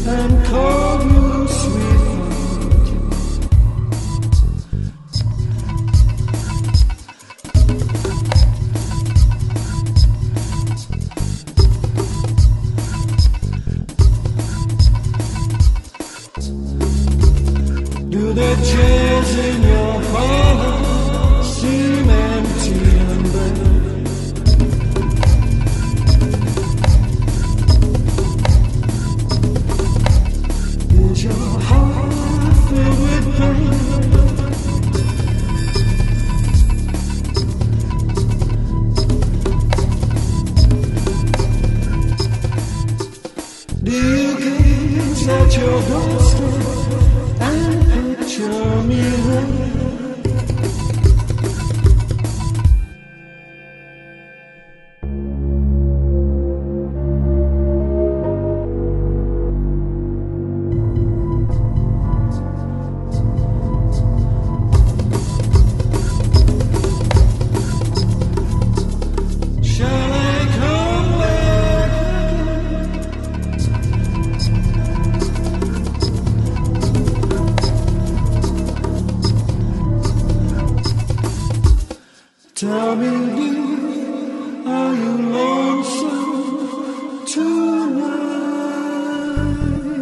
and call you sweetheart. Do the chairs in your heart seem empty and bare? Is your heart filled with pain? Do you gaze at your doorstep and picture me there? Shall I come back again? Tell me, dear, are you lonesome tonight?